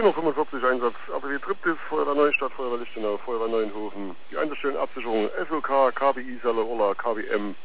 10:45 Einsatz, Atelier Triptis, Feuerwehr Neustadt, Feuerwehr Lichtenau, Feuerwehr Neuenhofen. Die Einsatzstellen Absicherung SOK, KBI, Selle, Orla, KBM,